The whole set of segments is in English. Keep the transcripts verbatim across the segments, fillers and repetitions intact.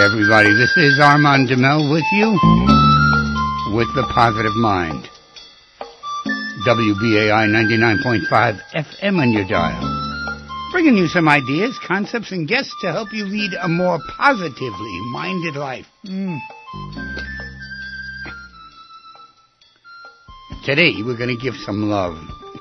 everybody. This is Armand Demel with you with the Positive Mind. W B A I ninety-nine point five F M on your dial. Bringing you some ideas, concepts, and guests to help you lead a more positively minded life. Mm. Today, we're going to give some love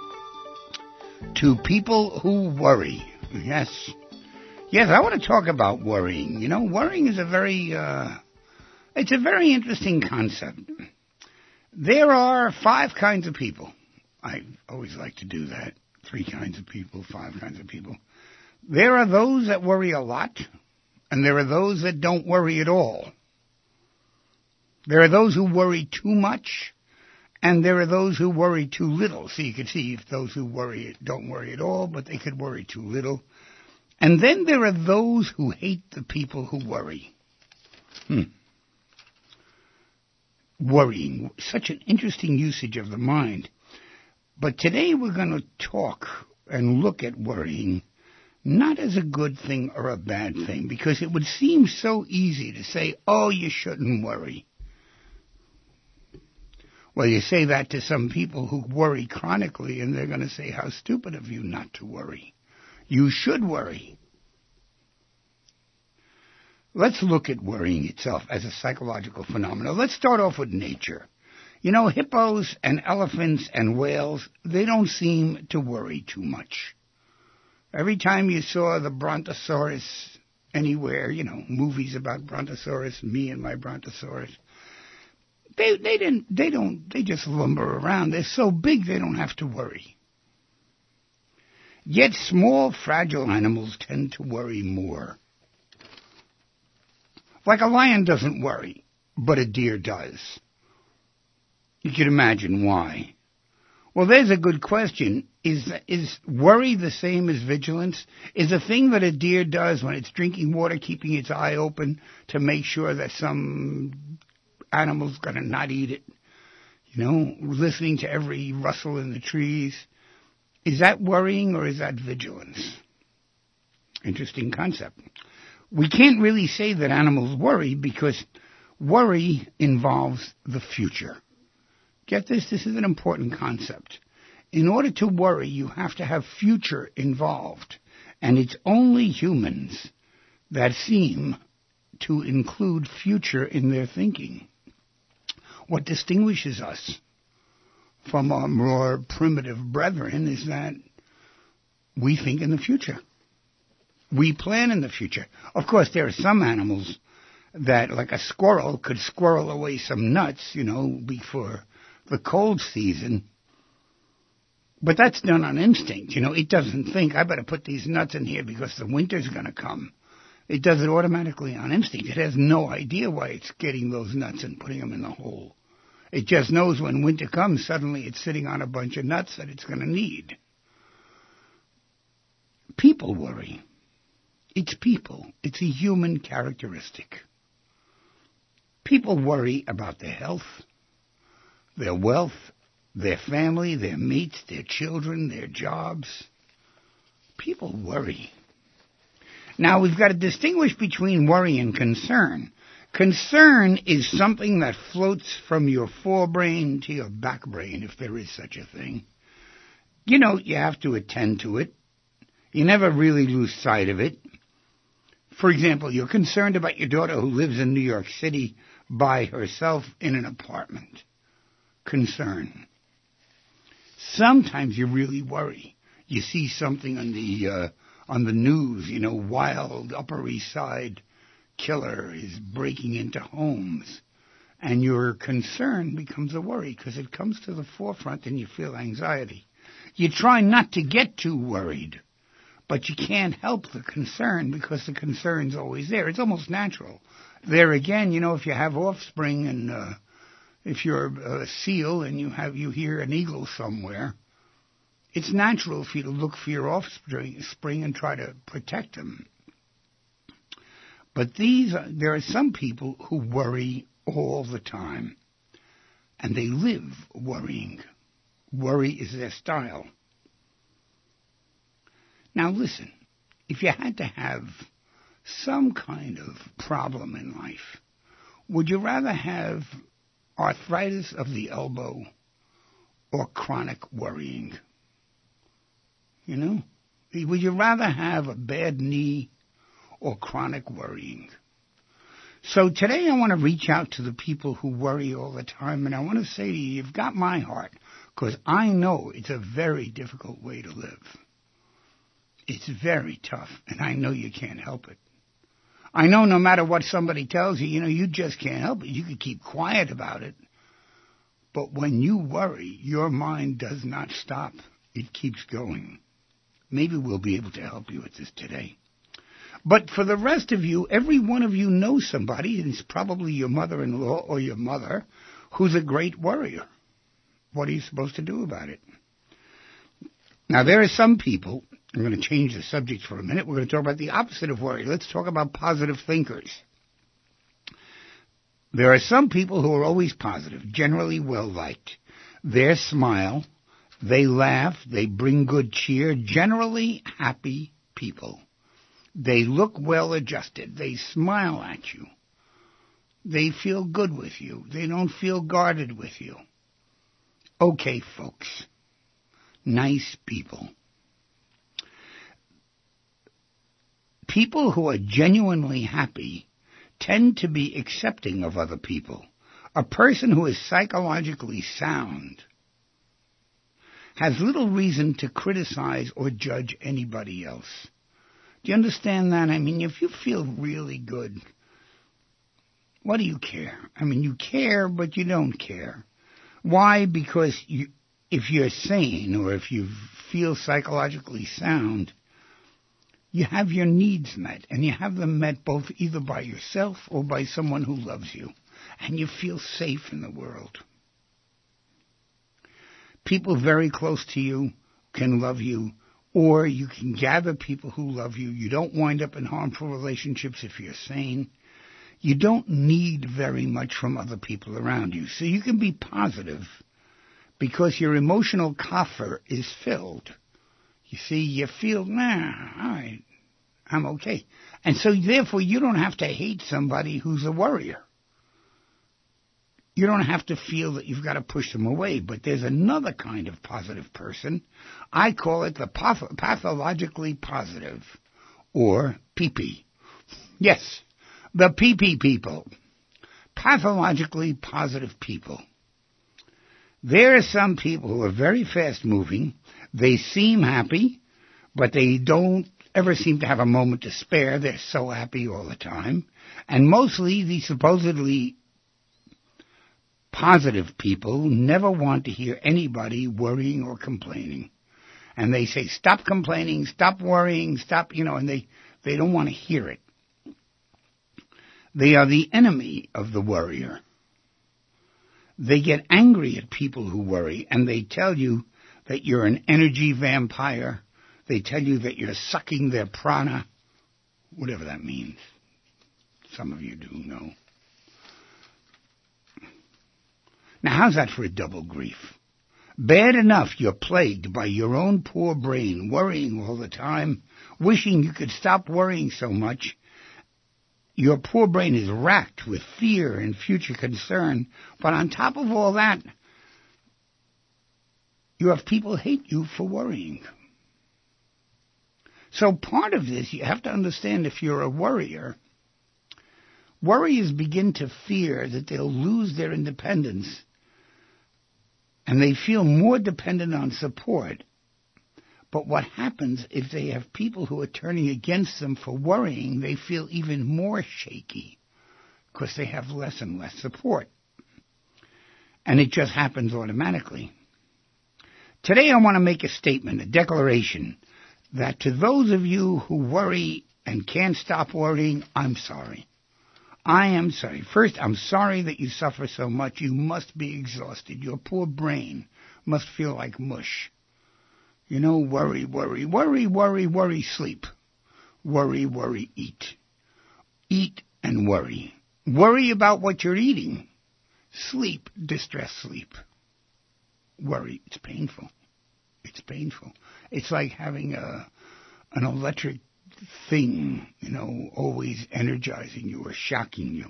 to people who worry. Yes. Yes, I want to talk about worrying. You know, worrying is a very, uh, it's a very interesting concept. There are five kinds of people. I always like to do that. Three kinds of people, five kinds of people. There are those that worry a lot, and there are those that don't worry at all. There are those who worry too much, and there are those who worry too little. So you can see if those who worry don't worry at all, but they could worry too little. And then there are those who hate the people who worry. Hmm. Worrying, such an interesting usage of the mind. But today we're going to talk and look at worrying not as a good thing or a bad thing, because it would seem so easy to say, oh, you shouldn't worry. Well, you say that to some people who worry chronically, and they're going to say, how stupid of you not to worry. You should worry. Let's look at worrying itself as a psychological phenomenon. Let's start off with nature. You know, hippos and elephants and whales, they don't seem to worry too much. Every time you saw the brontosaurus anywhere, you know, movies about brontosaurus, me and my brontosaurus, they they didn't they don't they just lumber around. They're so big they don't have to worry. Yet small, fragile animals tend to worry more. Like a lion doesn't worry, but a deer does. You can imagine why. Well, there's a good question. Is is worry the same as vigilance? Is the thing that a deer does when it's drinking water, keeping its eye open to make sure that some animal's going to not eat it, you know, listening to every rustle in the trees, is that worrying or is that vigilance? Interesting concept. We can't really say that animals worry because worry involves the future. Get this, this is an important concept. In order to worry, you have to have future involved. And it's only humans that seem to include future in their thinking. What distinguishes us from our more primitive brethren is that we think in the future. We plan in the future. Of course, there are some animals that, like a squirrel, could squirrel away some nuts, you know, before the cold season. But that's done on instinct. You know, it doesn't think, I better put these nuts in here because the winter's going to come. It does it automatically on instinct. It has no idea why it's getting those nuts and putting them in the hole. It just knows when winter comes, suddenly it's sitting on a bunch of nuts that it's going to need. People worry. It's people. It's a human characteristic. People worry about their health, their wealth, their family, their mates, their children, their jobs. People worry. Now, we've got to distinguish between worry and concern. Concern is something that floats from your forebrain to your back brain, if there is such a thing. You know, you have to attend to it. You never really lose sight of it. For example, you're concerned about your daughter who lives in New York City by herself in an apartment. Concern. Sometimes you really worry. You see something on the uh, on the news, you know, wild Upper East Side killer is breaking into homes, and your concern becomes a worry because it comes to the forefront and you feel anxiety. You try not to get too worried, but you can't help the concern because the concern's always there. It's almost natural. There again, you know, if you have offspring and uh, if you're a seal and you have you hear an eagle somewhere, it's natural for you to look for your offspring spring and try to protect them. But these, are, there are some people who worry all the time, and they live worrying. Worry is their style. Now listen, if you had to have some kind of problem in life, would you rather have arthritis of the elbow or chronic worrying? You know? Would you rather have a bad knee or chronic worrying? So today I want to reach out to the people who worry all the time, and I want to say to you, you've got my heart, because I know it's a very difficult way to live. It's very tough, and I know you can't help it. I know no matter what somebody tells you, you know, you just can't help it. You can keep quiet about it. But when you worry, your mind does not stop. It keeps going. Maybe we'll be able to help you with this today. But for the rest of you, every one of you knows somebody, and it's probably your mother-in-law or your mother, who's a great worrier. What are you supposed to do about it? Now, there are some people, I'm going to change the subject for a minute. We're going to talk about the opposite of worry. Let's talk about positive thinkers. There are some people who are always positive, generally well-liked. Their smile, they laugh, they bring good cheer, generally happy people. They look well-adjusted. They smile at you. They feel good with you. They don't feel guarded with you. Okay, folks. Nice people. People who are genuinely happy tend to be accepting of other people. A person who is psychologically sound has little reason to criticize or judge anybody else. Do you understand that? I mean, if you feel really good, what do you care? I mean, you care, but you don't care. Why? Because you, if you're sane or if you feel psychologically sound, you have your needs met, and you have them met both either by yourself or by someone who loves you, and you feel safe in the world. People very close to you can love you, or you can gather people who love you. You don't wind up in harmful relationships if you're sane. You don't need very much from other people around you. So you can be positive because your emotional coffer is filled. You see, you feel, nah, all right, I'm okay. And so therefore you don't have to hate somebody who's a worrier. You don't have to feel that you've got to push them away, but there's another kind of positive person. I call it the path- pathologically positive, or P P. Yes, the P P people. Pathologically positive people. There are some people who are very fast-moving. They seem happy, but they don't ever seem to have a moment to spare. They're so happy all the time. And mostly the supposedly positive people never want to hear anybody worrying or complaining. And they say, stop complaining, stop worrying, stop, you know, and they, they don't want to hear it. They are the enemy of the worrier. They get angry at people who worry, and they tell you that you're an energy vampire. They tell you that you're sucking their prana, whatever that means. Some of you do know. Now, how's that for a double grief? Bad enough you're plagued by your own poor brain, worrying all the time, wishing you could stop worrying so much. Your poor brain is racked with fear and future concern, but on top of all that, you have people hate you for worrying. So part of this, you have to understand, if you're a worrier, worriers begin to fear that they'll lose their independence, and they feel more dependent on support. But what happens if they have people who are turning against them for worrying, they feel even more shaky because they have less and less support. And it just happens automatically. Today I want to make a statement, a declaration, that to those of you who worry and can't stop worrying, I'm sorry. I am sorry. First, I'm sorry that you suffer so much. You must be exhausted. Your poor brain must feel like mush. You know, worry, worry, worry, worry, worry, sleep. Worry, worry, eat. Eat and worry. Worry about what you're eating. Sleep, distress sleep. Worry, it's painful. It's painful. It's like having a an electric thing, you know, always energizing you or shocking you.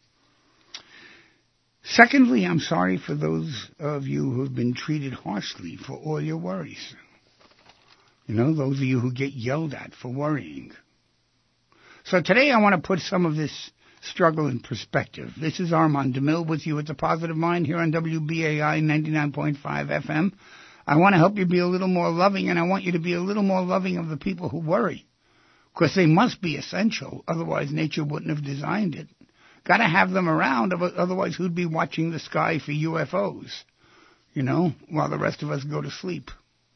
Secondly, I'm sorry for those of you who have been treated harshly for all your worries. You know, those of you who get yelled at for worrying. So today I want to put some of this struggle in perspective. This is Armand DeMille with you at The Positive Mind here on W B A I ninety-nine point five F M. I want to help you be a little more loving, and I want you to be a little more loving of the people who worry. Because they must be essential, otherwise nature wouldn't have designed it. Got to have them around, otherwise who'd be watching the sky for U F Os, you know, while the rest of us go to sleep.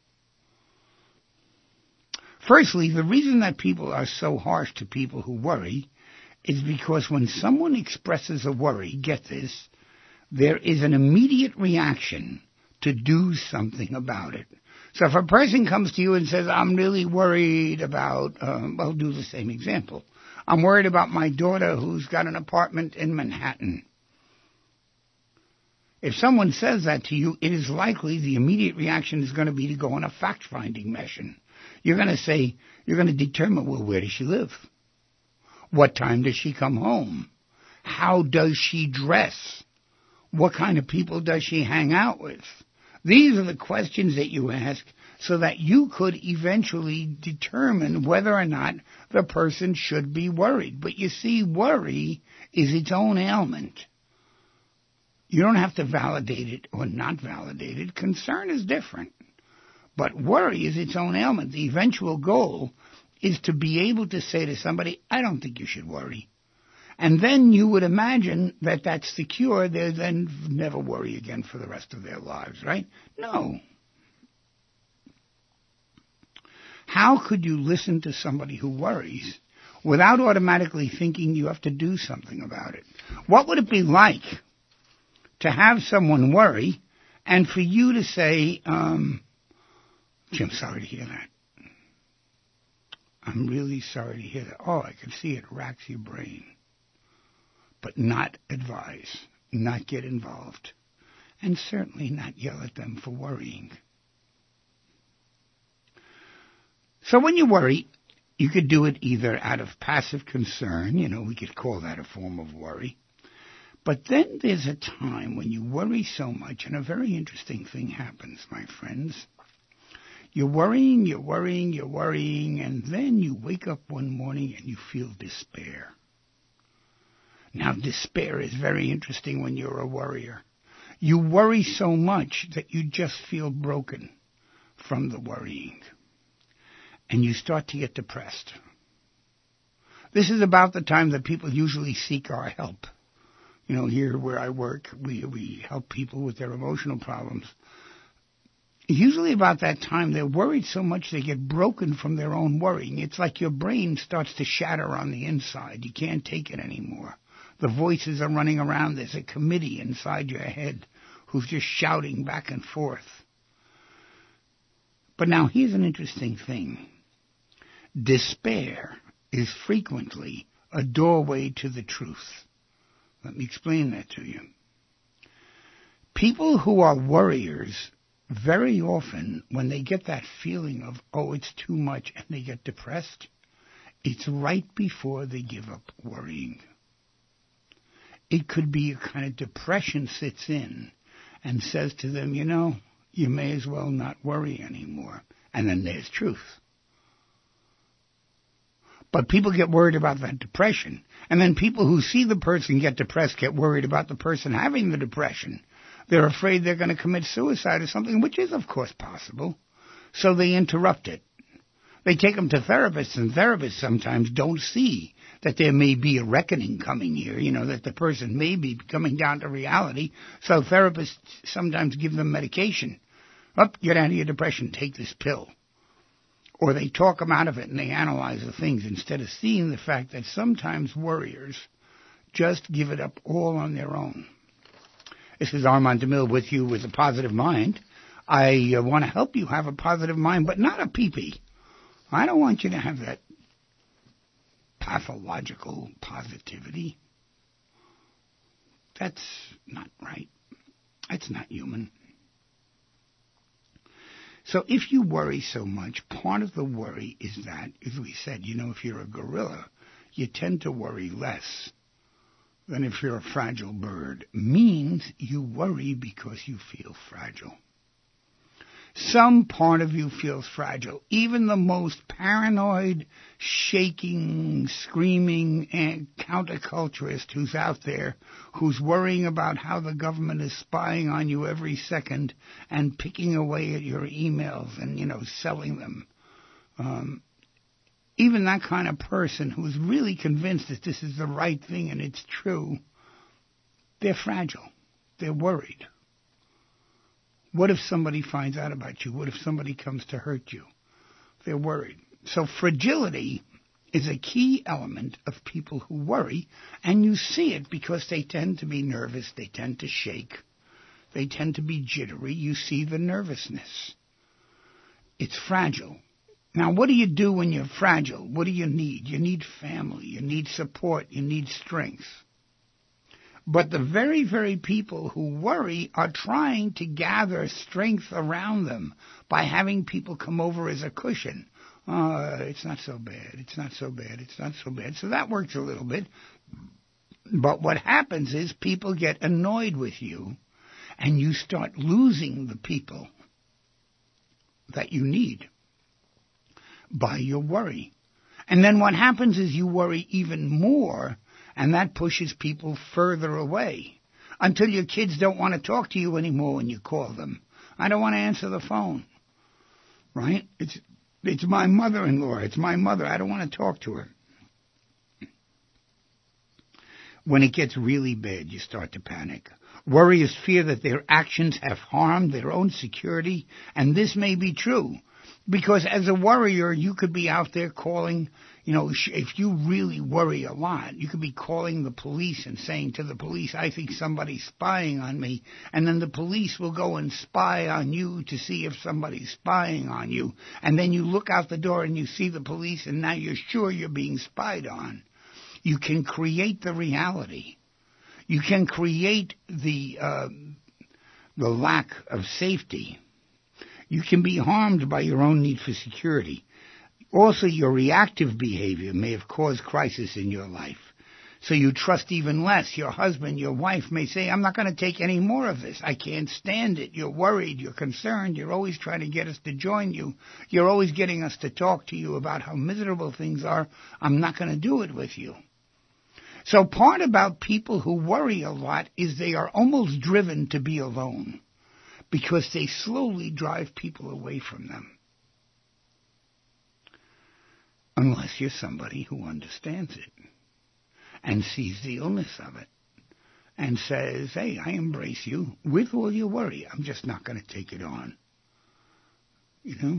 Firstly, the reason that people are so harsh to people who worry is because when someone expresses a worry, get this, there is an immediate reaction to do something about it. So if a person comes to you and says, I'm really worried about, um, I'll do the same example. I'm worried about my daughter who's got an apartment in Manhattan. If someone says that to you, it is likely the immediate reaction is going to be to go on a fact-finding mission. You're going to say, you're going to determine, well, where does she live? What time does she come home? How does she dress? What kind of people does she hang out with? These are the questions that you ask so that you could eventually determine whether or not the person should be worried. But you see, worry is its own ailment. You don't have to validate it or not validate it. Concern is different. But worry is its own ailment. The eventual goal is to be able to say to somebody, I don't think you should worry. And then you would imagine that that's the cure. They then never worry again for the rest of their lives, right? No. How could you listen to somebody who worries without automatically thinking you have to do something about it? What would it be like to have someone worry and for you to say, um, gee, I'm sorry to hear that. I'm really sorry to hear that. Oh, I can see it racks your brain. But not advise, not get involved, and certainly not yell at them for worrying. So when you worry, you could do it either out of passive concern, you know, we could call that a form of worry. But then there's a time when you worry so much, and a very interesting thing happens, my friends. You're worrying, you're worrying, you're worrying, and then you wake up one morning and you feel despair. Now, despair is very interesting when you're a worrier. You worry so much that you just feel broken from the worrying. And you start to get depressed. This is about the time that people usually seek our help. You know, here where I work, we, we help people with their emotional problems. Usually about that time, they're worried so much they get broken from their own worrying. It's like your brain starts to shatter on the inside. You can't take it anymore. The voices are running around. There's a committee inside your head who's just shouting back and forth. But now here's an interesting thing. Despair is frequently a doorway to the truth. Let me explain that to you. People who are worriers, very often when they get that feeling of, oh, it's too much, and they get depressed, it's right before they give up worrying. It could be a kind of depression sits in and says to them, you know, you may as well not worry anymore. And then there's truth. But people get worried about that depression. And then people who see the person get depressed get worried about the person having the depression. They're afraid they're going to commit suicide or something, which is, of course, possible. So they interrupt it. They take them to therapists, and therapists sometimes don't see that there may be a reckoning coming here, you know, that the person may be coming down to reality. So therapists sometimes give them medication. Up, get out of your depression, take this pill. Or they talk them out of it and they analyze the things instead of seeing the fact that sometimes worriers just give it up all on their own. This is Armand DeMille with you with a positive mind. I uh, want to help you have a positive mind, but not a pee-pee. I don't want you to have that pathological positivity. That's not right. That's not human. So if you worry so much, part of the worry is that, as we said, you know, if you're a gorilla, you tend to worry less than if you're a fragile bird. Means you worry because you feel fragile. Some part of you feels fragile. Even the most paranoid, shaking, screaming counterculturist who's out there, who's worrying about how the government is spying on you every second and picking away at your emails and, you know, selling them. Um, even that kind of person who's really convinced that this is the right thing and it's true, they're fragile. They're worried. What if somebody finds out about you? What if somebody comes to hurt you? They're worried. So fragility is a key element of people who worry, and you see it because they tend to be nervous, they tend to shake, they tend to be jittery. You see the nervousness. It's fragile. Now, what do you do when you're fragile? What do you need? You need family, you need support, you need strength. But the very, very people who worry are trying to gather strength around them by having people come over as a cushion. Oh, it's not so bad, it's not so bad, it's not so bad. So that works a little bit. But what happens is people get annoyed with you, and you start losing the people that you need by your worry. And then what happens is you worry even more, and that pushes people further away until your kids don't want to talk to you anymore when you call them. I don't want to answer the phone, right? It's it's my mother-in-law. It's my mother. I don't want to talk to her. When it gets really bad, you start to panic. Worry is fear that their actions have harmed their own security, and this may be true. Because as a worrier, you could be out there calling, you know, if you really worry a lot, you could be calling the police and saying to the police, I think somebody's spying on me. And then the police will go and spy on you to see if somebody's spying on you. And then you look out the door and you see the police, and now you're sure you're being spied on. You can create the reality. You can create the uh, the lack of safety. You can be harmed by your own need for security. Also, your reactive behavior may have caused crisis in your life. So you trust even less. Your husband, your wife may say, I'm not going to take any more of this. I can't stand it. You're worried. You're concerned. You're always trying to get us to join you. You're always getting us to talk to you about how miserable things are. I'm not going to do it with you. So part about people who worry a lot is they are almost driven to be alone, because they slowly drive people away from them. Unless you're somebody who understands it and sees the illness of it and says, hey, I embrace you with all your worry. I'm just not going to take it on. You know?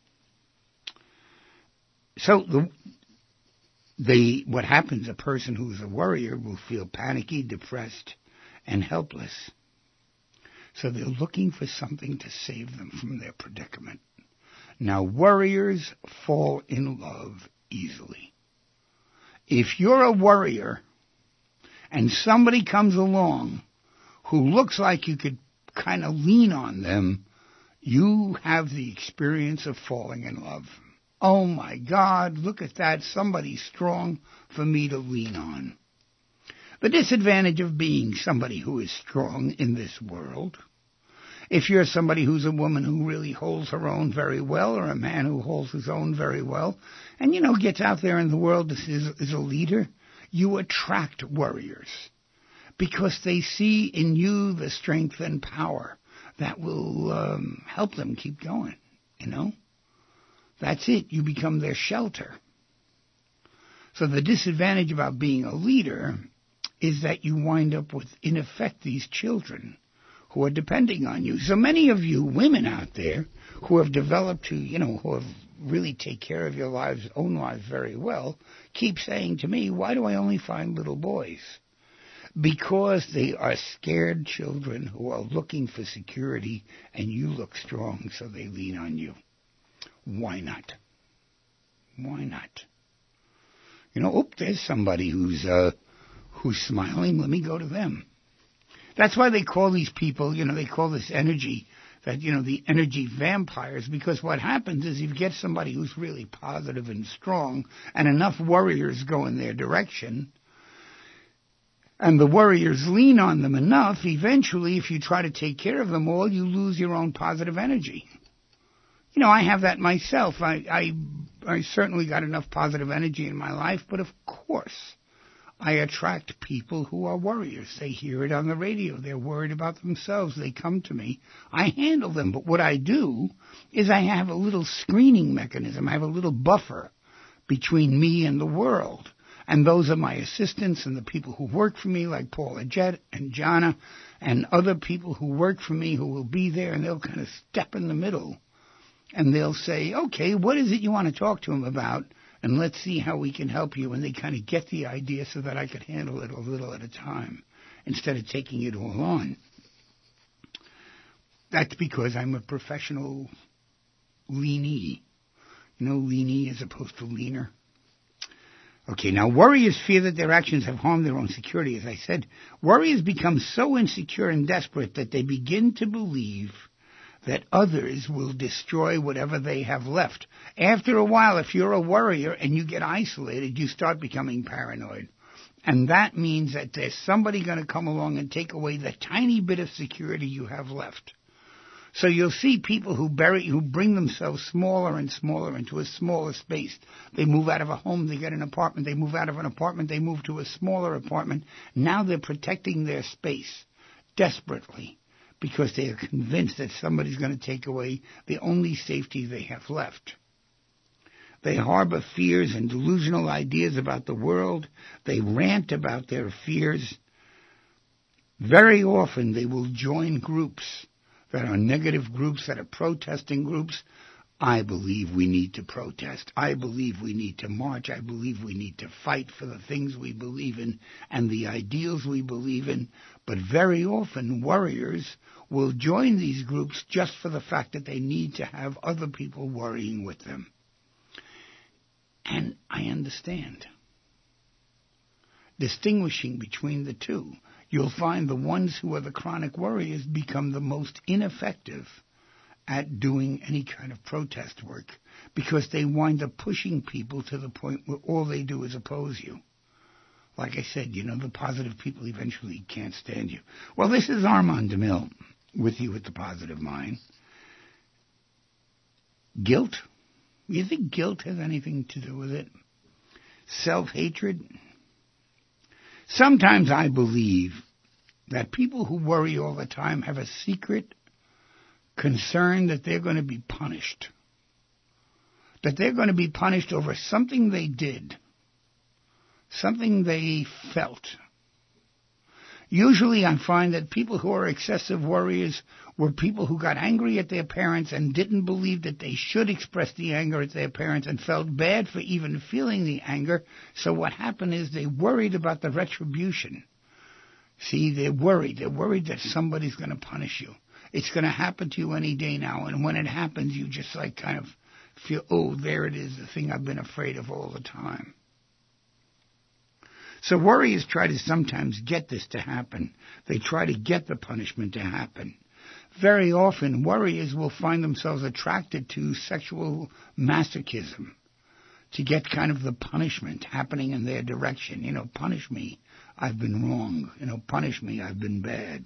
So the, the what happens, a person who's a worrier will feel panicky, depressed, and helpless. So they're looking for something to save them from their predicament. Now, worriers fall in love easily. If you're a worrier and somebody comes along who looks like you could kind of lean on them, you have the experience of falling in love. Oh, my God, look at that. Somebody's strong for me to lean on. The disadvantage of being somebody who is strong in this world, if you're somebody who's a woman who really holds her own very well, or a man who holds his own very well, and, you know, gets out there in the world as, as a leader, you attract worriers because they see in you the strength and power that will um, help them keep going, you know? That's it. You become their shelter. So the disadvantage about being a leader is that you wind up with, in effect, these children who are depending on you. So many of you women out there who have developed to, you know, who have really take care of your lives, own lives very well, keep saying to me, why do I only find little boys? Because they are scared children who are looking for security, and you look strong, so they lean on you. Why not? Why not? You know, oh, there's somebody who's uh, who's smiling. Let me go to them. That's why they call these people, you know, they call this energy that, you know, the energy vampires, because what happens is you get somebody who's really positive and strong, and enough warriors go in their direction, and the warriors lean on them enough, eventually, if you try to take care of them all, you lose your own positive energy. You know, I have that myself. I, I, I certainly got enough positive energy in my life, but of course, I attract people who are warriors. They hear it on the radio. They're worried about themselves. They come to me. I handle them. But what I do is I have a little screening mechanism. I have a little buffer between me and the world. And those are my assistants and the people who work for me, like Paula Jett and Jana, and other people who work for me who will be there, and they'll kind of step in the middle. And they'll say, okay, what is it you want to talk to them about? And let's see how we can help you. And they kind of get the idea so that I could handle it a little at a time instead of taking it all on. That's because I'm a professional leanee. You know, leanee as opposed to leaner. Okay, now warriors fear that their actions have harmed their own security. As I said, warriors become so insecure and desperate that they begin to believe that others will destroy whatever they have left. After a while, if you're a warrior and you get isolated, you start becoming paranoid. And that means that there's somebody going to come along and take away the tiny bit of security you have left. So you'll see people who bury, who bring themselves smaller and smaller into a smaller space. They move out of a home, they get an apartment. They move out of an apartment, they move to a smaller apartment. Now they're protecting their space desperately, because they are convinced that somebody's going to take away the only safety they have left. They harbor fears and delusional ideas about the world. They rant about their fears. Very often they will join groups that are negative groups, that are protesting groups. I believe we need to protest. I believe we need to march. I believe we need to fight for the things we believe in and the ideals we believe in. But very often warriors will join these groups just for the fact that they need to have other people worrying with them. And I understand. Distinguishing between the two, you'll find the ones who are the chronic warriors become the most ineffective at doing any kind of protest work, because they wind up pushing people to the point where all they do is oppose you. Like I said, you know, the positive people eventually can't stand you. Well, this is Armand DeMille with you at the Positive Mind. Guilt? You think guilt has anything to do with it? Self-hatred? Sometimes I believe that people who worry all the time have a secret concern that they're going to be punished. That they're going to be punished over something they did, something they felt. Usually I find that people who are excessive worriers were people who got angry at their parents and didn't believe that they should express the anger at their parents and felt bad for even feeling the anger. So what happened is they worried about the retribution. See, they're worried. They're worried that somebody's going to punish you. It's going to happen to you any day now. And when it happens, you just like kind of feel, oh, there it is, the thing I've been afraid of all the time. So warriors try to sometimes get this to happen. They try to get the punishment to happen. Very often, warriors will find themselves attracted to sexual masochism, to get kind of the punishment happening in their direction. You know, punish me, I've been wrong. You know, punish me, I've been bad.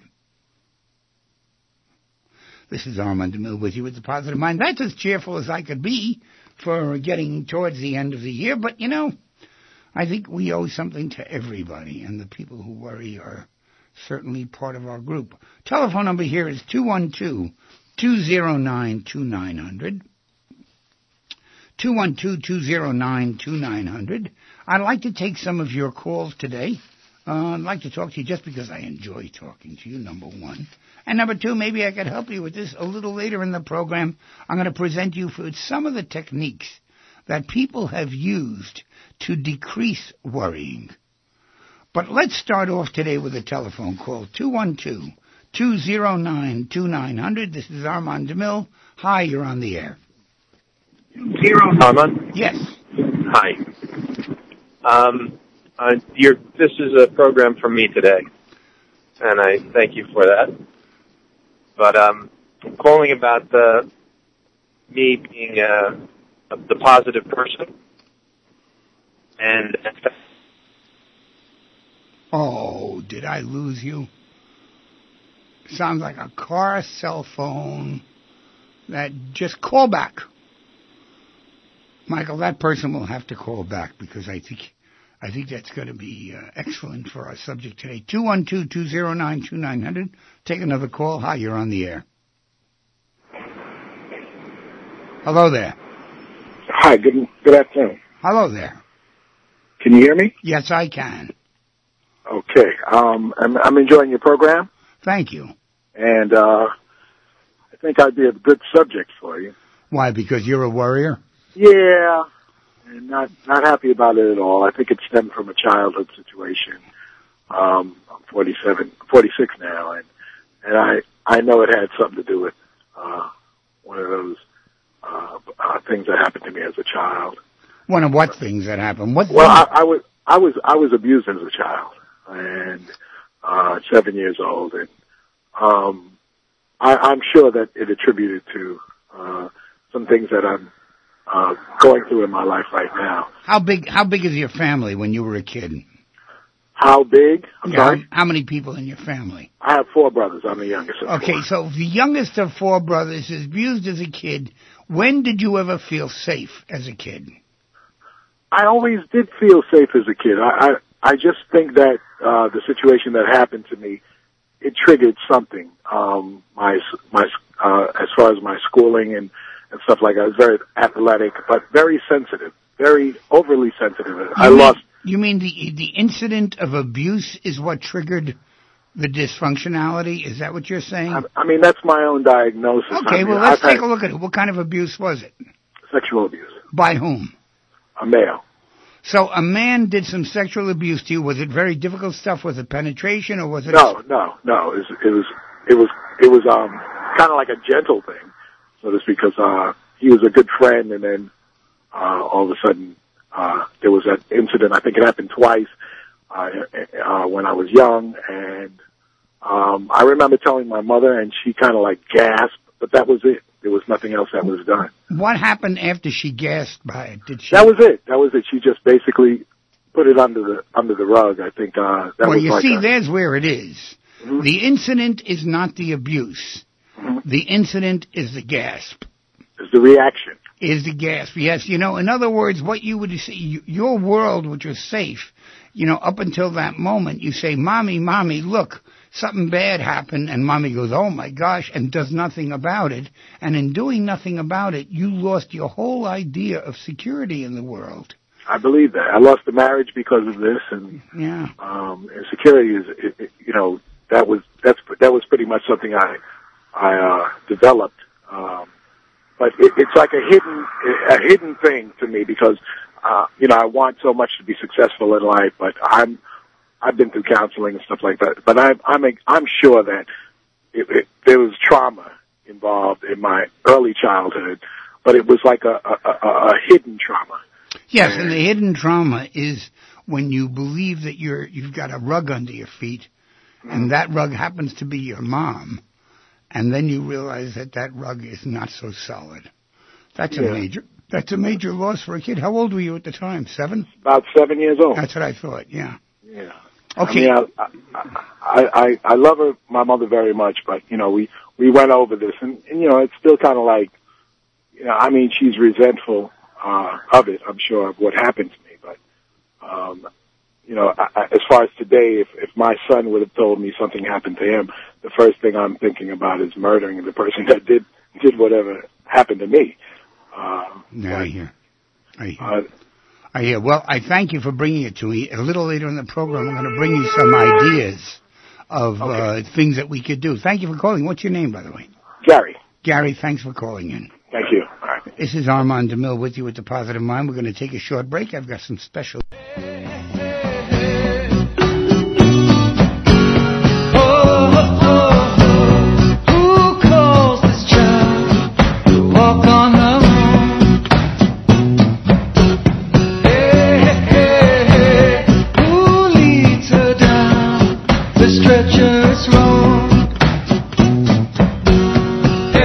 This is Armand DeMille with you at the Positive Mind. That's as cheerful as I could be for getting towards the end of the year. But, you know, I think we owe something to everybody, and the people who worry are certainly part of our group. Telephone number here is two one two, two zero nine, two nine zero zero. two one two, two zero nine, two nine zero zero. I'd like to take some of your calls today. Uh, I'd like to talk to you just because I enjoy talking to you, number one. And number two, maybe I could help you with this a little later in the program. I'm going to present you with some of the techniques that people have used to decrease worrying. But let's start off today with a telephone call, two one two, two zero nine, two nine zero zero. This is Armand DeMille. Hi, you're on the air. Zero. Armand? Yes. Hi. Um, uh, you're, this is a program for me today, and I thank you for that. But um, I'm calling about the me being a, a, the positive person. And oh, did I lose you? Sounds like a car cell phone that just call back. Michael, that person will have to call back because I think I think that's going to be uh, excellent for our subject today. two one two, two zero nine, two nine zero zero. Take another call. Hi, you're on the air. Hello there. Hi, good good afternoon. Hello there. Can you hear me? Yes, I can. Okay. Um, I'm, I'm enjoying your program. Thank you. And uh, I think I'd be a good subject for you. Why? Because you're a worrier? Yeah. And not not happy about it at all. I think it stemmed from a childhood situation. Um, I'm forty-seven, forty-six now, and and I I know it had something to do with uh, one of those uh, uh, things that happened to me as a child. One of what things that happened? What? Well, I, I was I was I was abused as a child, and uh, seven years old, and um, I, I'm sure that it attributed to uh, some things that I'm uh, going through in my life right now. How big? How big is your family when you were a kid? How big? I'm yeah, sorry? How, how many people in your family? I have four brothers. I'm the youngest of Okay, four. so the youngest of four brothers is abused as a kid. When did you ever feel safe as a kid? I always did feel safe as a kid. I, I, I just think that, uh, the situation that happened to me, it triggered something. Um, my, my, uh, as far as my schooling and, and stuff like that. I was very athletic, but very sensitive, very overly sensitive. You I mean, lost. You mean the, the incident of abuse is what triggered the dysfunctionality? Is that what you're saying? I, I mean, that's my own diagnosis. Okay, I mean, well, let's I've take had a look at it. What kind of abuse was it? sexual abuse. By whom? A male. So a man did some sexual abuse to you. Was it very difficult stuff? Was it penetration, or was it? No, no, no. It was, it was, it was, it was um kind of like a gentle thing, so to speak, because uh, he was a good friend, and then uh, all of a sudden uh, there was that incident. I think it happened twice uh, uh, when I was young, and um, I remember telling my mother, and she kind of like gasped, but that was it. There was nothing else that was done. What happened after she gasped by it? Did she? That was it. That was it. She just basically put it under the under the rug. I think uh, that well, was you like see, a, there's where it is. Mm-hmm. The incident is not the abuse. Mm-hmm. The incident is the gasp. Is the reaction. Is the gasp. Yes, you know, in other words, what you would see, your world, which was safe, you know, up until that moment, you say, Mommy, Mommy, look, something bad happened, and Mommy goes, oh my gosh, and does nothing about it. And in doing nothing about it, you lost your whole idea of security in the world. I believe that. I lost the marriage because of this, and yeah, um, and security is, it, it, you know, that was that's that was pretty much something I I uh, developed. Um, but it, it's like a hidden a hidden thing to me because uh, you know I want so much to be successful in life, but I'm I've been through counseling and stuff like that. But I'm I'm I'm sure that it, it, there was trauma involved in my early childhood, but it was like a a, a, a hidden trauma. Yes, and the hidden trauma is when you believe that you're you've got a rug under your feet, and that rug happens to be your mom, and then you realize that that rug is not so solid. That's yeah. a major that's a major loss for a kid. How old were you at the time? Seven? About seven years old. That's what I thought. Yeah. Yeah. Okay. I mean, I, I, I, I love her, my mother very much, but you know, we we went over this, and, and you know, it's still kind of like, you know, I mean, she's resentful uh, of it. I'm sure of what happened to me, but um, you know, I, I, as far as today, if if my son would have told me something happened to him, the first thing I'm thinking about is murdering the person that did did whatever happened to me. Uh, yeah, I hear. I hear. Uh, I hear. Well, I thank you for bringing it to me. A little later in the program, I'm going to bring you some ideas of okay. uh, things that we could do. Thank you for calling. What's your name, by the way? Gary. Gary, thanks for calling in. Thank you. All right. This is Armand DeMille with you with The Positive Mind. We're going to take a short break. I've got some special... Treacherous road.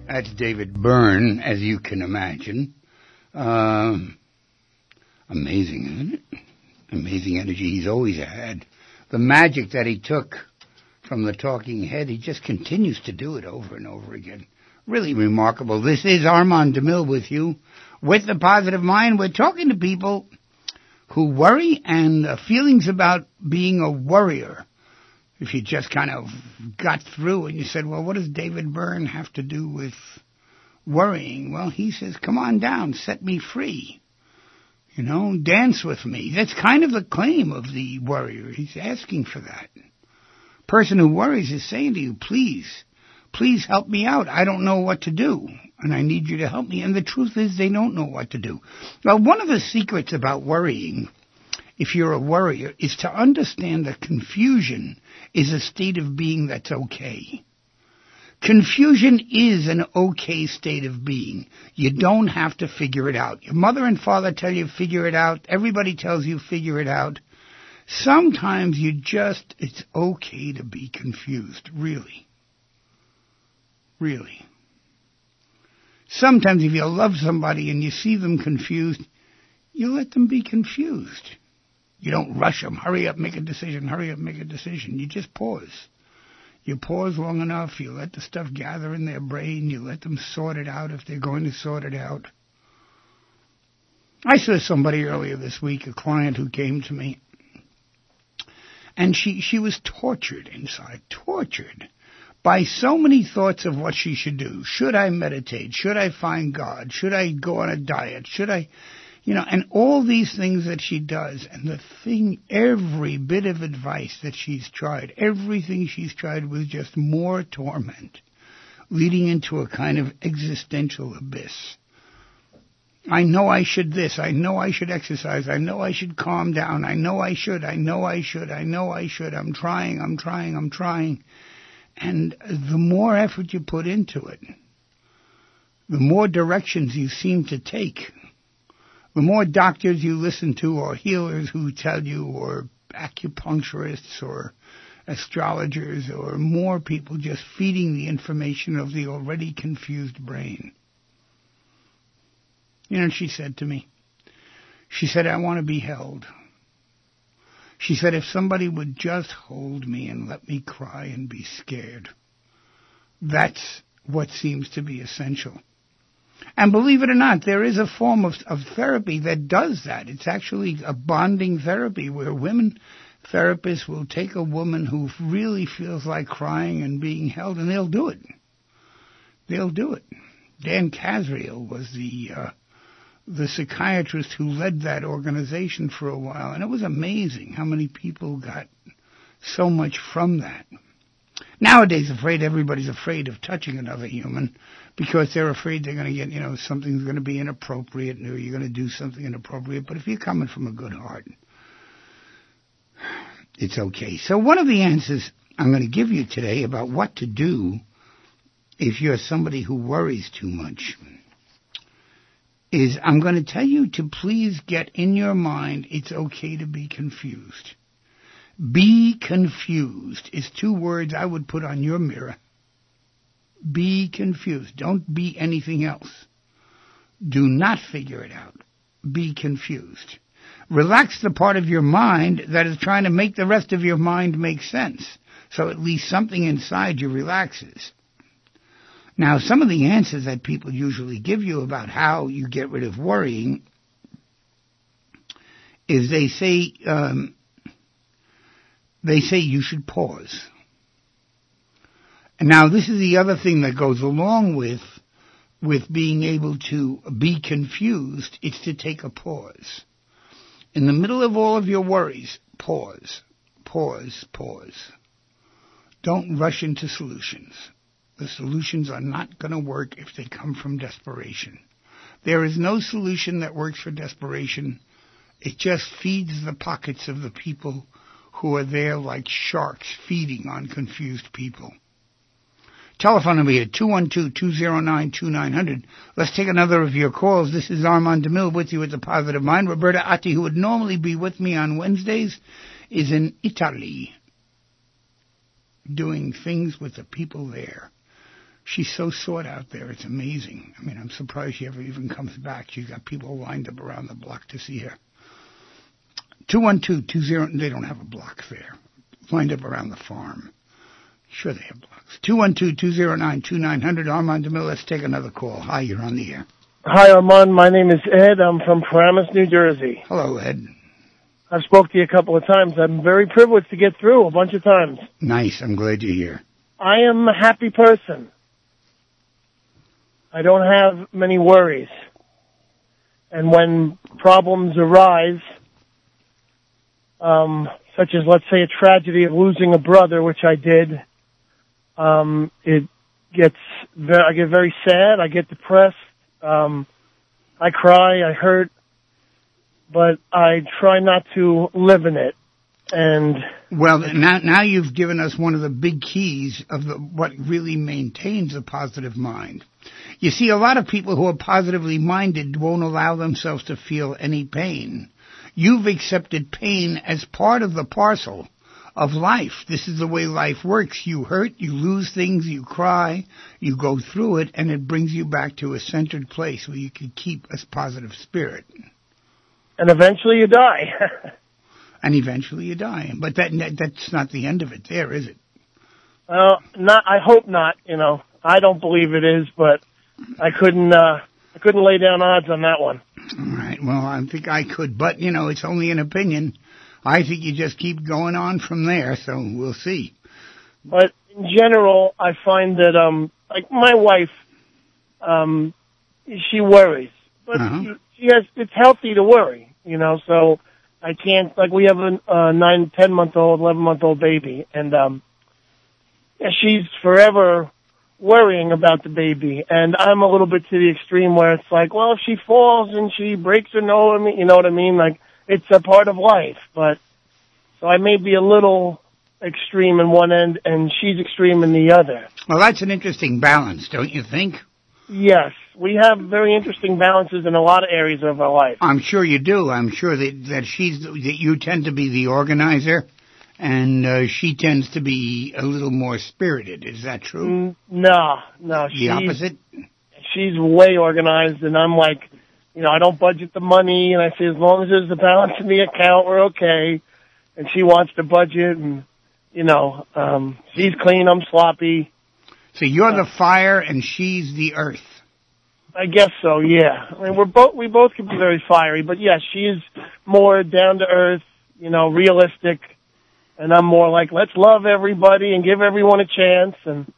That's David Byrne, as you can imagine. Um, amazing, isn't it? Amazing energy he's always had. The magic that he took from the Talking Head, he just continues to do it over and over again. Really remarkable. This is Armand DeMille with you, with The Positive Mind. We're talking to people who worry and uh, feelings about being a worrier. If you just kind of got through and you said, well, what does David Byrne have to do with worrying? Well, he says, come on down, set me free. You know, dance with me. That's kind of the claim of the worrier. He's asking for that. Person who worries is saying to you, please, please help me out. I don't know what to do, and I need you to help me. And the truth is they don't know what to do. Well, one of the secrets about worrying, if you're a worrier, is to understand that confusion is a state of being that's okay. Confusion is an okay state of being. You don't have to figure it out. Your mother and father tell you figure it out. Everybody tells you figure it out. Sometimes you just, it's okay to be confused, really. Really. Sometimes if you love somebody and you see them confused, you let them be confused. You don't rush them. Hurry up, make a decision. Hurry up, make a decision. You just pause. You pause long enough. You let the stuff gather in their brain. You let them sort it out if they're going to sort it out. I saw somebody earlier this week, a client who came to me, and she, she was tortured inside, tortured by so many thoughts of what she should do. Should I meditate? Should I find God? Should I go on a diet? Should I... You know, and all these things that she does, and the thing, every bit of advice that she's tried, everything she's tried was just more torment, leading into a kind of existential abyss. I know I should this, I know I should exercise, I know I should calm down, I know I should, I know I should, I know I should, I'm trying, I'm trying, I'm trying. And the more effort you put into it, the more directions you seem to take. The more doctors you listen to, or healers who tell you, or acupuncturists, or astrologers, or more people just feeding the information of the already confused brain. You know, she said to me, she said, I want to be held. She said, if somebody would just hold me and let me cry and be scared, that's what seems to be essential. And believe it or not, there is a form of, of therapy that does that. It's actually a bonding therapy where women therapists will take a woman who really feels like crying and being held, and they'll do it. They'll do it. Dan Kazriel was the uh, the psychiatrist who led that organization for a while, and it was amazing how many people got so much from that. Nowadays, afraid everybody's afraid of touching another human because they're afraid they're going to get, you know, something's going to be inappropriate or you're going to do something inappropriate. But if you're coming from a good heart, it's okay. So one of the answers I'm going to give you today about what to do if you're somebody who worries too much is I'm going to tell you to please get in your mind it's okay to be confused. Be confused is two words I would put on your mirror. Be confused. Don't be anything else. Do not figure it out. Be confused. Relax the part of your mind that is trying to make the rest of your mind make sense. So at least something inside you relaxes. Now, some of the answers that people usually give you about how you get rid of worrying is they say... Um, They say you should pause. And now this is the other thing that goes along with, with being able to be confused. It's to take a pause. In the middle of all of your worries, pause, pause, pause. Don't rush into solutions. The solutions are not going to work if they come from desperation. There is no solution that works for desperation. It just feeds the pockets of the people who are there like sharks feeding on confused people. Telephone number here, two one two, two zero nine, two nine zero zero. Let's take another of your calls. This is Armand DeMille with you at The Positive Mind. Roberta Atti, who would normally be with me on Wednesdays, is in Italy doing things with the people there. She's so sought out there. It's amazing. I mean, I'm surprised she ever even comes back. She's got people lined up around the block to see her. two one two two zero, they don't have a block there. Lined up around the farm. Sure they have blocks. two one two two zero nine two nine zero zero, Armand DeMille. Let's take another call. Hi, you're on the air. Hi, Armand. My name is Ed. I'm from Paramus, New Jersey. Hello, Ed. I've spoke to you a couple of times. I'm very privileged to get through a bunch of times. Nice. I'm glad you're here. I am a happy person. I don't have many worries. And when problems arise, um, such as, let's say, a tragedy of losing a brother, which I did, um, it gets, very, I get very sad, I get depressed, um, I cry, I hurt, but I try not to live in it. And well, now now you've given us one of the big keys of the, what really maintains a positive mind. You see, a lot of people who are positively minded won't allow themselves to feel any pain. You've accepted pain as part of the parcel of life. This is the way life works. You hurt, you lose things, you cry, you go through it, and it brings you back to a centered place where you can keep a positive spirit. And eventually you die. And eventually you die. But that that's not the end of it there, is it? Well, not, I hope not, you know. I don't believe it is, but I couldn't, uh, I couldn't lay down odds on that one. All right. Well, I think I could, but, you know, it's only an opinion. I think you just keep going on from there, so we'll see. But in general, I find that, um, like my wife, um, she worries. But uh-huh. she, she has, it's healthy to worry, you know, so I can't, like we have a uh, nine, ten month old, eleven month old baby, and, um, yeah, she's forever worrying about the baby, and I'm a little bit to the extreme where it's like, well, if she falls and she breaks her nose, you know what I mean? Like, it's a part of life, but, so I may be a little extreme in one end, and she's extreme in the other. Well, that's an interesting balance, don't you think? Yes, we have very interesting balances in a lot of areas of our life. I'm sure you do. I'm sure that, that she's, that you tend to be the organizer, and uh, she tends to be a little more spirited. Is that true? Mm, no, no. The she's, opposite? She's way organized, and I'm like, you know, I don't budget the money, and I say, as long as there's a balance in the account, we're okay. And she wants to budget, and, you know, um, she's clean, I'm sloppy. So you're the fire, and she's the earth. I guess so, yeah. I mean, we're both, we both can be very fiery, but yes, she's more down to earth, you know, realistic. And I'm more like, let's love everybody and give everyone a chance. And,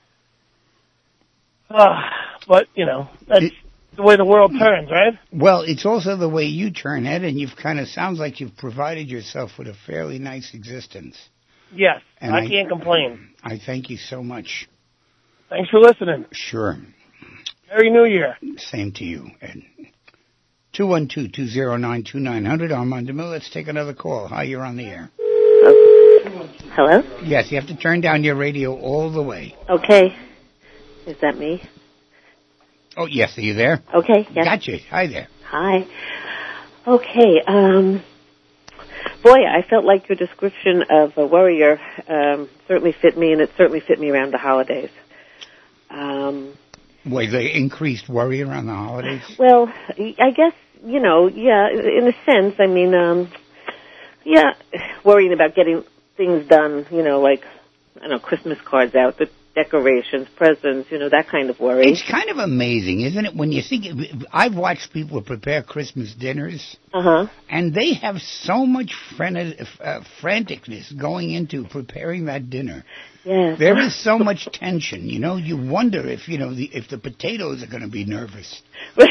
uh, but, you know, that's it, the way the world turns, right? Well, it's also the way you turn, Ed, and you've kind of, sounds like you've provided yourself with a fairly nice existence. Yes, and I, I can't complain. I thank you so much. Thanks for listening. Sure. Merry New Year. Same to you, Ed. two one two two zero nine two nine zero zero, Armand DeMille. Let's take another call. Hi, you're on the air. Hello? Yes, you have to turn down your radio all the way. Okay. Is that me? Oh, yes, are you there? Okay, yes. Gotcha. Hi there. Hi. Okay, um, boy, I felt like your description of a worrier um, certainly fit me, and it certainly fit me around the holidays. Um, Wait, the increased worry around the holidays? Well, I guess, you know, yeah, in a sense, I mean, um, yeah, worrying about getting things done, you know, like, I don't know, Christmas cards out, the decorations, presents, you know, that kind of worry. It's kind of amazing, isn't it, when you think, I've watched people prepare Christmas dinners, uh-huh. and they have so much fren- uh, franticness going into preparing that dinner. Yes. There is so much tension, you know, you wonder if, you know, the, if the potatoes are going to be nervous.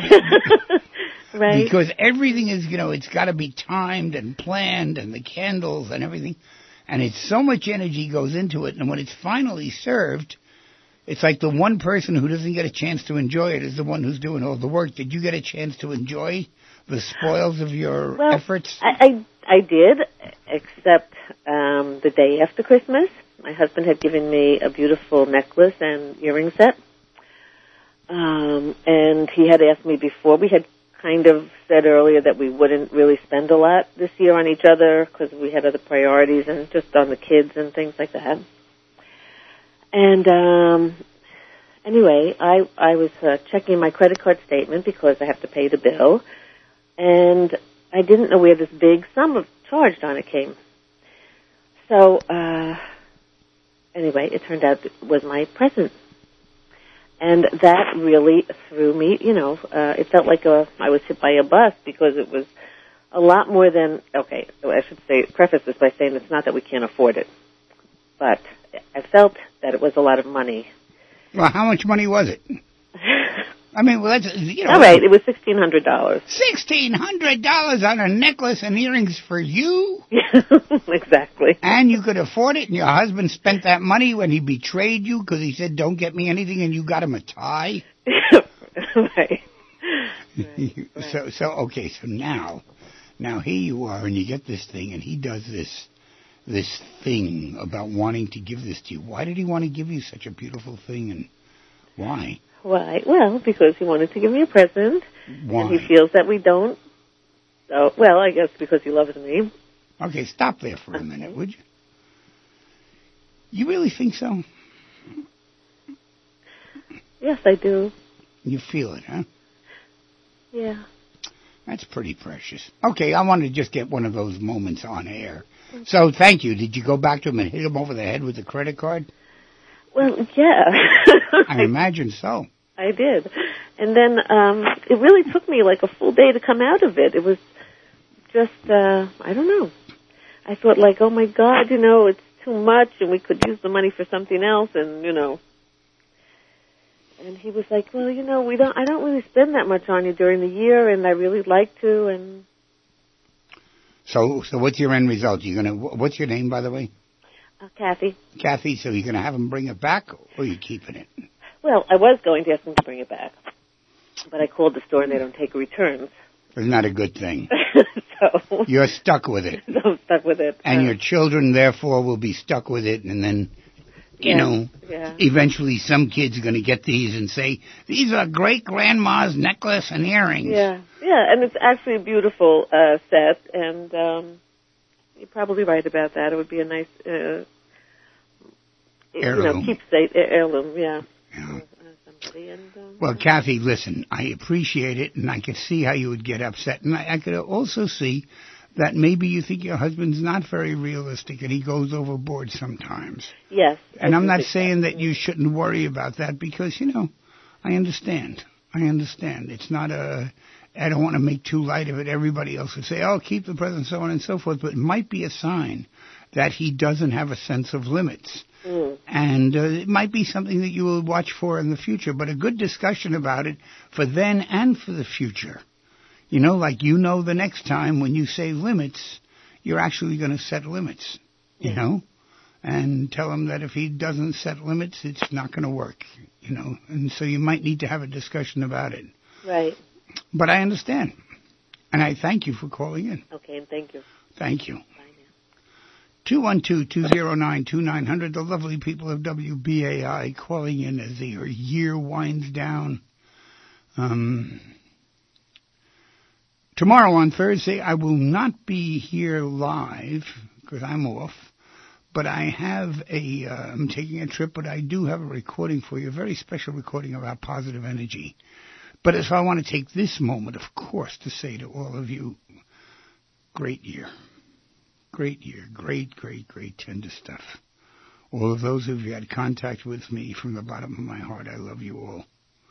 Right. Because everything is, you know, it's got to be timed and planned, and the candles and everything. And it's so much energy goes into it, and when it's finally served, it's like the one person who doesn't get a chance to enjoy it is the one who's doing all the work. Did you get a chance to enjoy the spoils of your well, efforts? I, I, I did, except um, the day after Christmas. My husband had given me a beautiful necklace and earring set. Um, and he had asked me before, we had kind of said earlier that we wouldn't really spend a lot this year on each other because we had other priorities and just on the kids and things like that. And um, Anyway, I, I was uh, checking my credit card statement because I have to pay the bill, and I didn't know where this big sum of charged on it came. So, uh, anyway, it turned out it was my present. And that really threw me, you know, uh, it felt like a, I was hit by a bus because it was a lot more than, okay, I should say, preface this by saying it's not that we can't afford it, but I felt that it was a lot of money. Well, how much money was it? I mean, well, that's, you know. All right, it was sixteen hundred dollars. sixteen hundred dollars on a necklace and earrings for you? Exactly. And you could afford it, and your husband spent that money when he betrayed you because he said, don't get me anything, and you got him a tie? Right. Right. So, so, okay, so now, now here you are, and you get this thing, and he does this, this thing about wanting to give this to you. Why did he want to give you such a beautiful thing, and why? Why? Well, because he wanted to give me a present. Why? And he feels that we don't. So, well, I guess because he loves me. Okay, stop there for a minute, would you? You really think so? Yes, I do. You feel it, huh? Yeah. That's pretty precious. Okay, I want to just get one of those moments on air. So, thank you. Did you go back to him and hit him over the head with the credit card? Well, yeah. I imagine so. I did. And then um, it really took me like a full day to come out of it. It was just, uh, I don't know. I thought like, oh, my God, you know, it's too much, and we could use the money for something else, and, you know. And he was like, well, you know, we don't. I don't really spend that much on you during the year, and I really like to, and... So, so what's your end result? You gonna? What's your name, by the way? Uh, Kathy. Kathy, so you're going to have him bring it back, or are you keeping it? Well, I was going to ask him to bring it back, but I called the store and they don't take returns. Isn't that a good thing? So you're stuck with it. So I'm stuck with it. And uh, your children, therefore, will be stuck with it, and then, you yeah, know, yeah. eventually some kid's are going to get these and say, these are great-grandma's necklace and earrings. Yeah, yeah, and it's actually a beautiful uh, set, and... um You're probably right about that. It would be a nice, uh, you know, keepsake, heirloom, yeah. yeah. Uh, somebody and, um, well, Kathy, listen, I appreciate it, and I could see how you would get upset. And I, I could also see that maybe you think your husband's not very realistic and he goes overboard sometimes. Yes. And I'm not saying that you shouldn't worry about that because, you know, I understand. I understand. It's not a... I don't want to make too light of it. Everybody else would say, oh, keep the present, so on and so forth. But it might be a sign that he doesn't have a sense of limits. Mm. And uh, it might be something that you will watch for in the future. But a good discussion about it for then and for the future. You know, like you know the next time when you say limits, you're actually going to set limits, you mm. know. And tell him that if he doesn't set limits, it's not going to work, you know. And so you might need to have a discussion about it. Right. But I understand. And I thank you for calling in. Okay, and thank you. Thank you. Bye now. two one two, two zero nine, two nine zero zero, the lovely people of W B A I calling in as their year winds down. Um, tomorrow on Thursday, I will not be here live because I'm off. But I have a, uh, I'm taking a trip, but I do have a recording for you, a very special recording about positive energy. But if I want to take this moment, of course, to say to all of you, great year. Great year. Great, great, great tender stuff. All of those of you who had contact with me from the bottom of my heart, I love you all.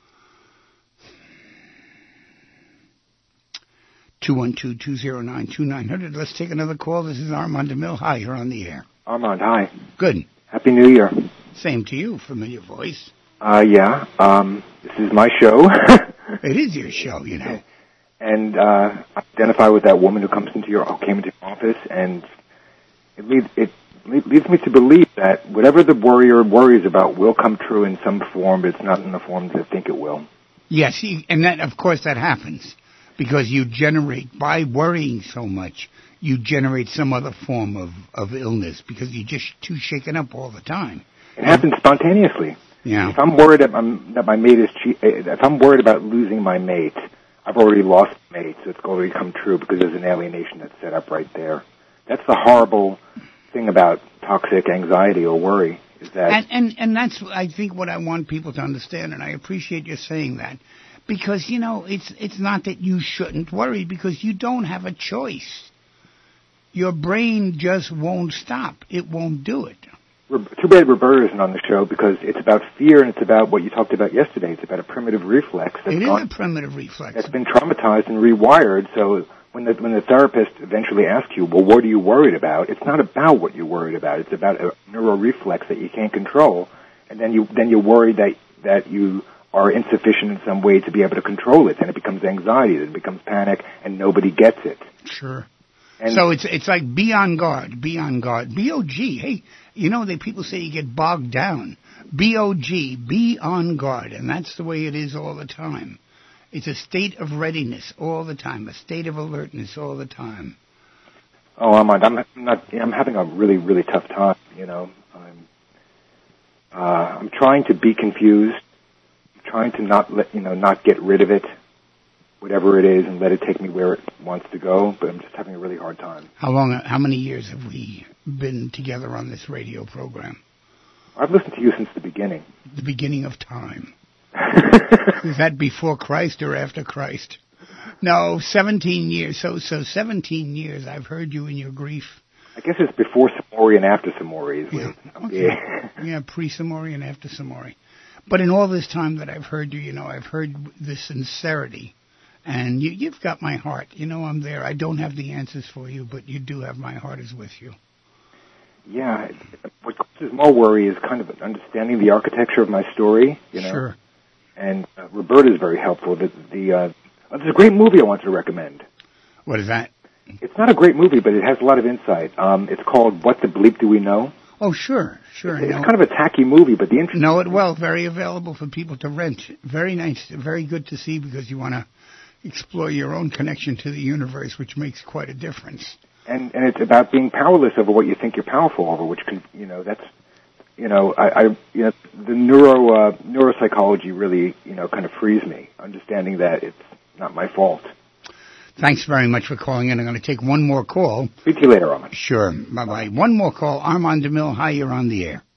two one two, two zero nine, two nine zero zero. Let's take another call. This is Armand DeMille. Hi, you're on the air. Armand, hi. Good. Happy New Year. Same to you. Familiar voice. Uh, yeah. Um, this is my show. It is your show, you know. And uh, I identify with that woman who comes into your came into your office, and it leads it leads me to believe that whatever the worrier worries about will come true in some form, but it's not in the form they think it will. Yes, and that of course that happens because you generate by worrying so much. You generate some other form of, of illness because you're just too shaken up all the time. It happens spontaneously. Yeah. If I'm worried that my, that my mate is che- if I'm worried about losing my mate, I've already lost my mate, so it's already come true because there's an alienation that's set up right there. That's the horrible thing about toxic anxiety or worry. Is that and, and and that's I think what I want people to understand, and I appreciate you saying that, because you know it's it's not that you shouldn't worry, because you don't have a choice. Your brain just won't stop; it won't do it. Too bad Roberta isn't on the show, because it's about fear and it's about what you talked about yesterday. It's about a primitive reflex. That's It is gone, a primitive reflex. That's been traumatized and rewired. So when the when the therapist eventually asks you, well, what are you worried about? It's not about what you're worried about. It's about a neural reflex that you can't control, and then you then you're worried that that you are insufficient in some way to be able to control it. Then it becomes anxiety. Then it becomes panic, and nobody gets it. Sure. And so it's it's like be on guard, be on guard. B O G, hey, you know, that people say you get bogged down. B O G, be on guard, and that's the way it is all the time. It's a state of readiness all the time, a state of alertness all the time. Oh, I'm I'm not. I'm having a really really tough time. You know, I'm uh, I'm trying to be confused, I'm trying to not let you know not get rid of it, whatever it is, and let it take me where it wants to go, but I'm just having a really hard time. How long, how many years have we been together on this radio program? I've listened to you since the beginning. The beginning of time. Is that before Christ or after Christ? No, seventeen years. So, so seventeen years I've heard you in your grief. I guess it's before Samori and after Samori. Yeah, okay. yeah. yeah pre-Samori and after Samori. But in all this time that I've heard you, you know, I've heard the sincerity. And you, you've got my heart. You know I'm there. I don't have the answers for you, but you do have my heart is with you. Yeah. What causes more worry is kind of understanding the architecture of my story, you know. Sure. And uh, Roberta is very helpful. The, the uh, oh, there's a great movie I want to recommend. What is that? It's not a great movie, but it has a lot of insight. Um, it's called What the Bleep Do We Know? Oh, sure, sure. It's, it's kind of a tacky movie, but the interest... Know it well. Very available for people to rent. Very nice. Very good to see, because you want to explore your own connection to the universe, which makes quite a difference. And and it's about being powerless over what you think you're powerful over, which can, you know, that's, you know, I, I you know, the neuro uh, neuropsychology really, you know, kind of frees me, understanding that it's not my fault. Thanks very much for calling in. I'm going to take one more call. Speak to you later, Armand. Sure. Bye-bye. One more call. Armand DeMille, hi, you're on the air.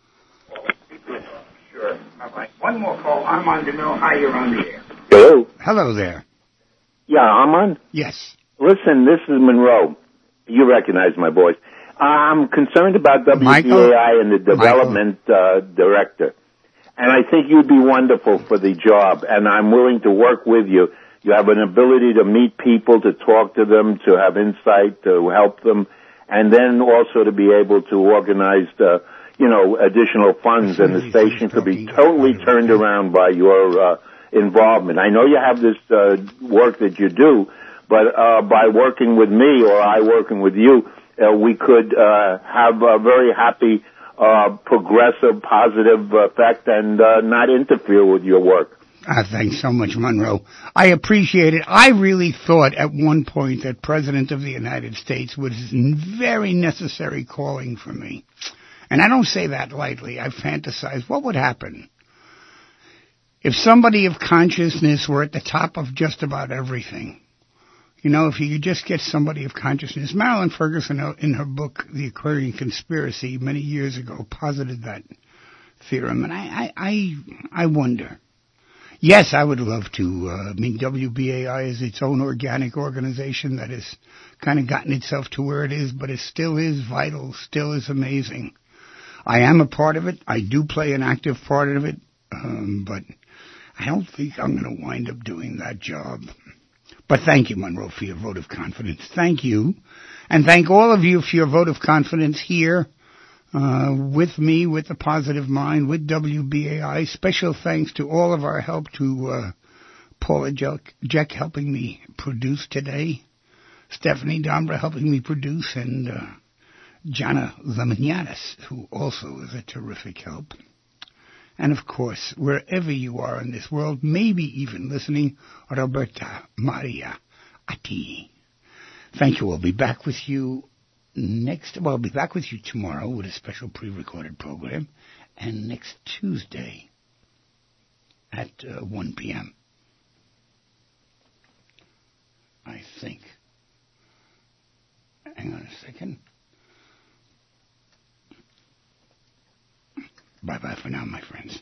Sure. Bye-bye. One more call. Armand DeMille, hi, you're on the air. Hello. Hello there. Yeah, Armand? Yes. Listen, this is Monroe. You recognize my voice. I'm concerned about W B A I Michael? and the development uh, director. And I think you'd be wonderful for the job, and I'm willing to work with you. You have an ability to meet people, to talk to them, to have insight, to help them, and then also to be able to organize, uh, you know, additional funds, and the station could be totally turned around by your uh, involvement. I know you have this uh, work that you do, but uh, by working with me or I working with you, uh, we could uh, have a very happy, uh, progressive, positive effect and uh, not interfere with your work. Ah, thanks so much, Monroe. I appreciate it. I really thought at one point that President of the United States was very necessary calling for me. And I don't say that lightly. I fantasize what would happen if somebody of consciousness were at the top of just about everything. You know, if you could just get somebody of consciousness. Marilyn Ferguson, in her book, The Aquarian Conspiracy, many years ago, posited that theorem. And I, I, I, I wonder. Yes, I would love to. Uh, I mean, W B A I is its own organic organization that has kind of gotten itself to where it is, but it still is vital, still is amazing. I am a part of it. I do play an active part of it, um, but I don't think I'm going to wind up doing that job. But thank you, Monroe, for your vote of confidence. Thank you. And thank all of you for your vote of confidence here. Uh, with me, with the Positive Mind, with W B A I. Special thanks to all of our help, to uh, Paula Jack, Jack helping me produce today, Stephanie Dombra helping me produce, and uh, Jana Lemonianis, who also is a terrific help. And of course, wherever you are in this world, maybe even listening, Roberta Maria Atti. Thank you. I'll be back with you Next, well, I'll be back with you tomorrow with a special pre-recorded program, and next Tuesday at uh, one p.m. I think. Hang on a second. Bye-bye for now, my friends.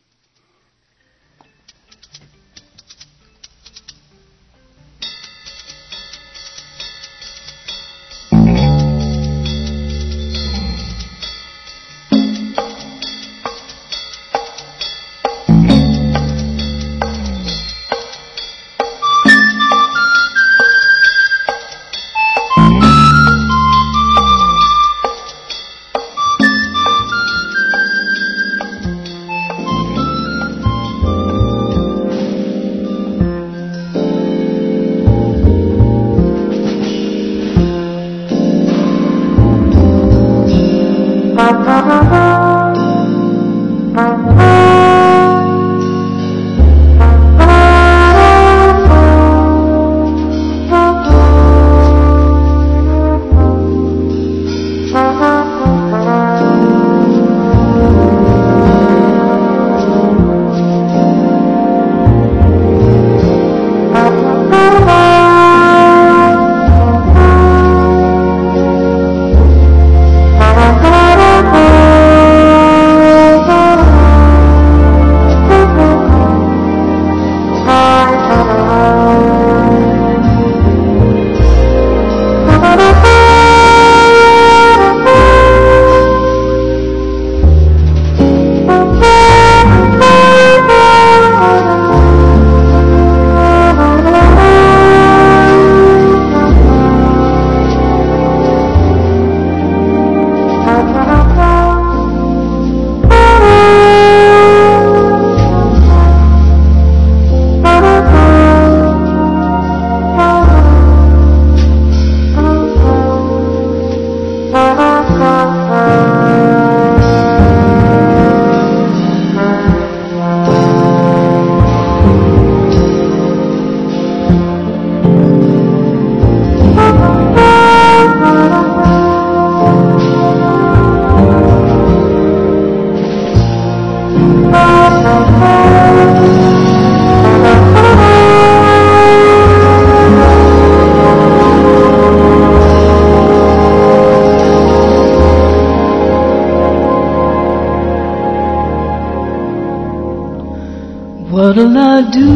What'll I do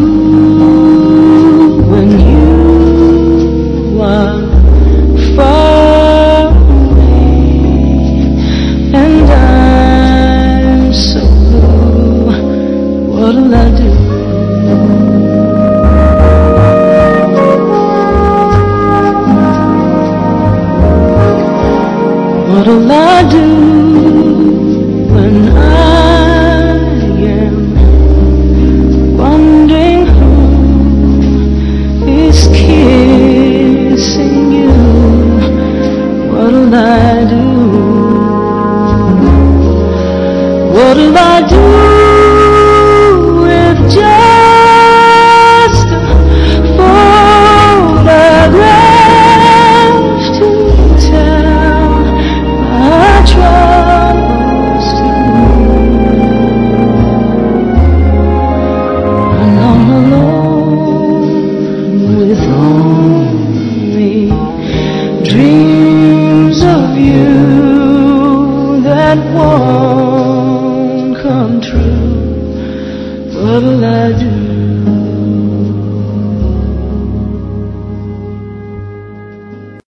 when you are far away and I'm so blue? What'll I do? What'll I do when I am wondering who is kissing you? What'll I do? What'll I do with just a photograph to tell my troubles to? And I'm alone with only dreams of you that won't come true. What'll I do?